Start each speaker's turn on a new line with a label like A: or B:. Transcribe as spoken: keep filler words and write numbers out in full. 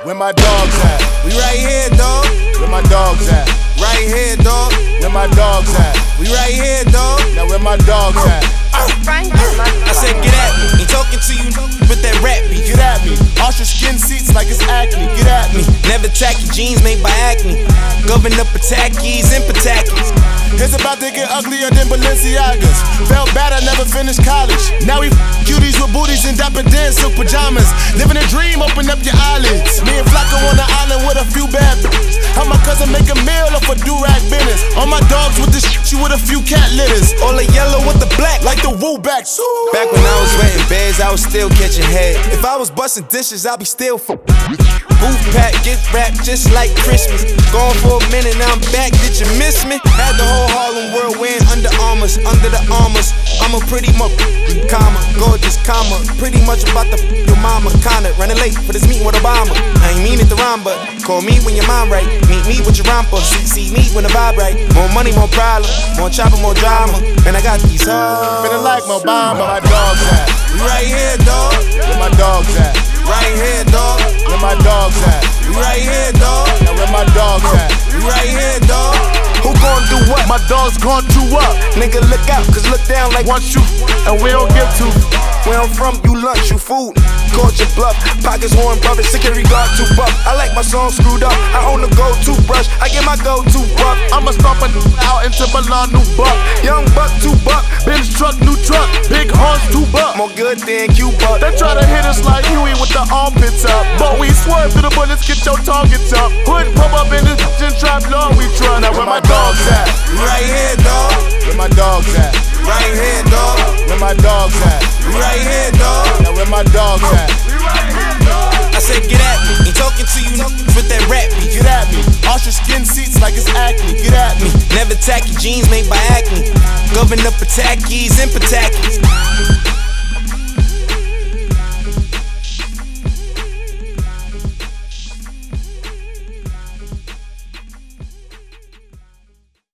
A: Where my dogs at?
B: We right here, dog.
A: Where my dogs at?
B: Right here, dog.
A: Where my dogs at?
B: We right here, dog.
A: Now where my dogs at?
B: I said get at me. Ain't talking to you with that rap beat.
A: Get at me. Ostrich skin seats like it's acne. Get at me.
B: Never tacky jeans made by acne. Govern up Patakis and Patakis.
A: It's about to get uglier than Balenciagas. Felt bad I never finished college. Now we f cuties with booties and dapper dance silk pajamas. Living a dream, open up your eyelids. Me and Flacco on the island with a few bad bitches. How my cousin make a meal off a do-rag business. All my dogs with the shit, you with a few cat litters.
B: All the yellow with the black,
A: like the woo back.
B: Back when I was wetting beds, I was still catching head. If I was busting dishes, I'd be still f***. Booth pack, get wrapped just like Christmas. Gone for a minute, now I'm back, did you miss me? Had the whole Harlem world wearing Under Armours, under the armors. I'm a pretty much comma, gorgeous comma. Pretty much about to f*** your mama, kinda running late for this meeting with Obama. I ain't mean it to rhyme, but call me when your mind right. Meet me with your romper, see, see me when the vibe right. More money, more problem, more chopper, more drama. Man, I got these hoes.
A: Feeling like my Obama. Where my dogs at?
B: We right here, dog.
A: Where my dogs at?
B: Right here, dog.
A: Where my dogs at?
B: We right here, dog.
A: Now where my dogs at?
B: We right here, dog.
A: Who gon' do what? My dogs gon' do up.
B: Nigga, look out, cause look down like
A: once you and we don't give two.
B: Where I'm from, you lunch, you food. Caught your bluff, pockets worn, brother, security guard too buff. I like my song screwed up. I own a gold toothbrush. I get my go-to buck.
A: I'ma stomp a out into Milan, new buck.
B: Young buck, two buck.
A: Benz truck, new truck. Big horns, two buck.
B: More good than Cuba.
A: They try to hit us like Huey with the armpits up, but we swerve through the bullets, get your targets up. Hood pop up in this and trap law we try. Now where my dogs at?
B: We right here, dog.
A: Where my dogs at?
B: Right here, dog.
A: Where my dogs at?
B: We right here, dog.
A: Now where my dogs at?
B: We right here, dog. I said get at me. Ain't talking to you with that rap beat.
A: Get at me. Ostrich skin seats like it's acne. Get at me.
B: Never tacky jeans made by acne. Govern up Patakis and Patakis.